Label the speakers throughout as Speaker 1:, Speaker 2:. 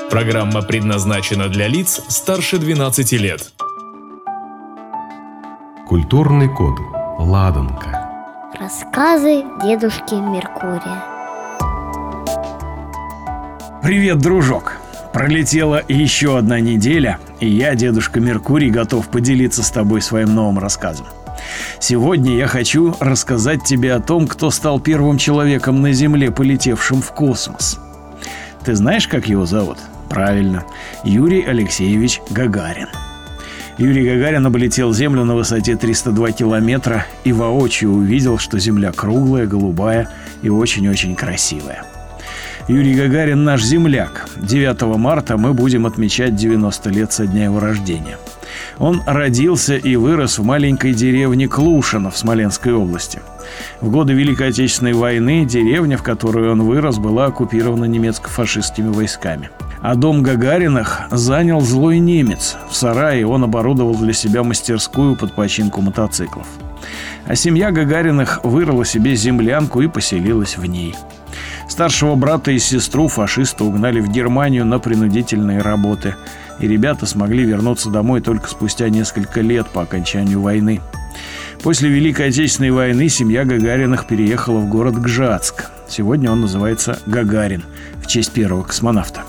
Speaker 1: Программа предназначена для лиц старше 12 лет.
Speaker 2: Культурный код. Ладанка.
Speaker 3: Рассказы дедушки Меркурия.
Speaker 4: Привет, дружок! Пролетела еще одна неделя, и я, дедушка Меркурий, готов поделиться с тобой своим новым рассказом. Сегодня я хочу рассказать тебе о том, кто стал первым человеком на Земле, полетевшим в космос. Ты знаешь, как его зовут? Правильно, Юрий Алексеевич Гагарин. Юрий Гагарин облетел Землю на высоте 302 километра и воочию увидел, что Земля круглая, голубая и очень-очень красивая. Юрий Гагарин наш земляк. 9 марта мы будем отмечать 90 лет со дня его рождения. Он родился и вырос в маленькой деревне Клушино в Смоленской области. В годы Великой Отечественной войны деревня, в которой он вырос, была оккупирована немецко-фашистскими войсками. А дом Гагариных занял злой немец. В сарае он оборудовал для себя мастерскую под починку мотоциклов. А семья Гагариных вырыла себе землянку и поселилась в ней. Старшего брата и сестру фашисты угнали в Германию на принудительные работы, и ребята смогли вернуться домой только спустя несколько лет по окончанию войны. После Великой Отечественной войны семья Гагариных переехала в город Гжатск. Сегодня он называется Гагарин, в честь первого космонавта.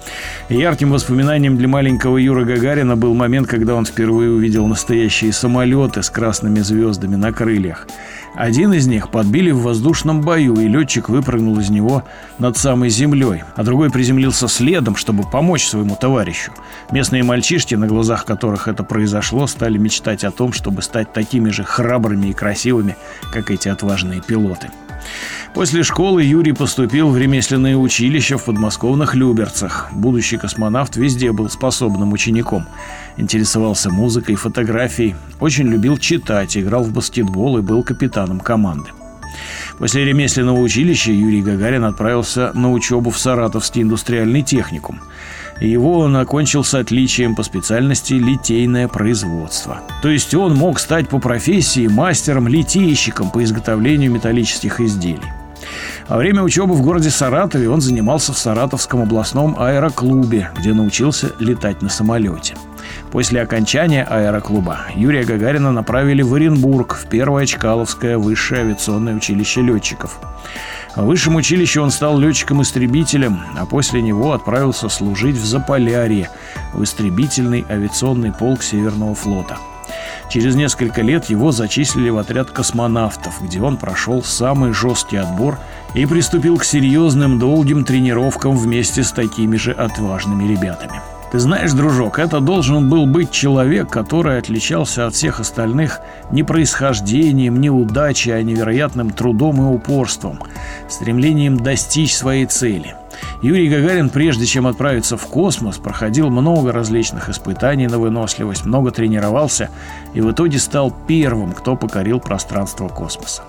Speaker 4: Ярким воспоминанием для маленького Юры Гагарина был момент, когда он впервые увидел настоящие самолеты с красными звездами на крыльях. Один из них подбили в воздушном бою, и летчик выпрыгнул из него над самой землей, а другой приземлился следом, чтобы помочь своему товарищу. Местные мальчишки, на глазах которых это произошло, стали мечтать о том, чтобы стать такими же храбрыми и красивыми, как эти отважные пилоты. После школы Юрий поступил в ремесленное училище в подмосковных Люберцах. Будущий космонавт везде был способным учеником. Интересовался музыкой, фотографией, очень любил читать, играл в баскетбол и был капитаном команды. После ремесленного училища Юрий Гагарин отправился на учебу в Саратовский индустриальный техникум. Его он окончил с отличием по специальности литейное производство. То есть он мог стать по профессии мастером-литейщиком по изготовлению металлических изделий. Во время учебы в городе Саратове он занимался в Саратовском областном аэроклубе, где научился летать на самолете. После окончания аэроклуба Юрия Гагарина направили в Оренбург, в Первое Чкаловское высшее авиационное училище летчиков. В высшем училище он стал летчиком-истребителем, а после него отправился служить в Заполярье, в истребительный авиационный полк Северного флота. Через несколько лет его зачислили в отряд космонавтов, где он прошел самый жесткий отбор и приступил к серьезным долгим тренировкам вместе с такими же отважными ребятами. Ты знаешь, дружок, это должен был быть человек, который отличался от всех остальных не происхождением, не удачей, а невероятным трудом и упорством, стремлением достичь своей цели. Юрий Гагарин, прежде чем отправиться в космос, проходил много различных испытаний на выносливость, много тренировался и в итоге стал первым, кто покорил пространство космоса.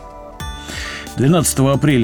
Speaker 4: 12 апреля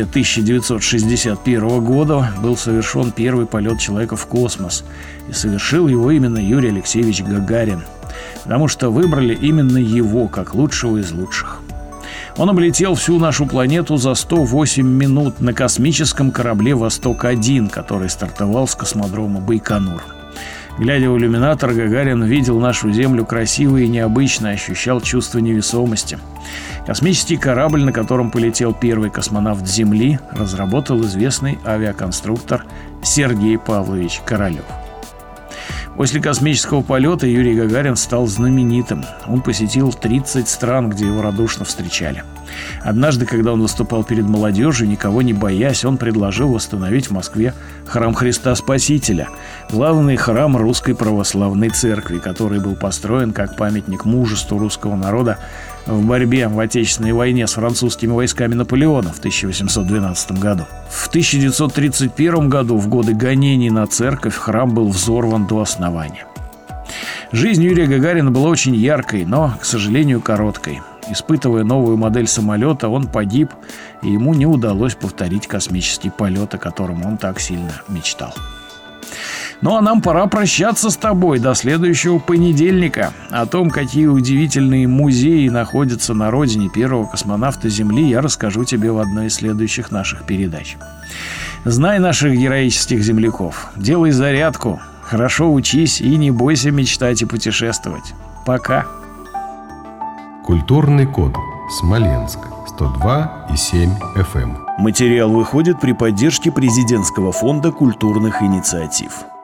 Speaker 4: 1961 года был совершен первый полет человека в космос, и совершил его именно Юрий Алексеевич Гагарин, потому что выбрали именно его как лучшего из лучших. Он облетел всю нашу планету за 108 минут на космическом корабле «Восток-1», который стартовал с космодрома Байконур. Глядя в иллюминатор, Гагарин видел нашу Землю красивой и необычной, ощущал чувство невесомости. Космический корабль, на котором полетел первый космонавт Земли, разработал известный авиаконструктор Сергей Павлович Королев. После космического полета Юрий Гагарин стал знаменитым. Он посетил 30 стран, где его радушно встречали. Однажды, когда он выступал перед молодежью, никого не боясь, он предложил восстановить в Москве храм Христа Спасителя, главный храм Русской Православной Церкви, который был построен как памятник мужеству русского народа в борьбе в Отечественной войне с французскими войсками Наполеона в 1812 году. В 1931 году, в годы гонений на церковь, храм был взорван до основания. Жизнь Юрия Гагарина была очень яркой, но, к сожалению, короткой. Испытывая новую модель самолета, он погиб, и ему не удалось повторить космический полет, о котором он так сильно мечтал. Ну а нам пора прощаться с тобой до следующего понедельника. О том, какие удивительные музеи находятся на родине первого космонавта Земли, я расскажу тебе в одной из следующих наших передач. Знай наших героических земляков. Делай зарядку, хорошо учись и не бойся мечтать и путешествовать. Пока.
Speaker 2: Культурный код. Смоленск. 102,7 FM.
Speaker 4: Материал выходит при поддержке Президентского фонда культурных инициатив.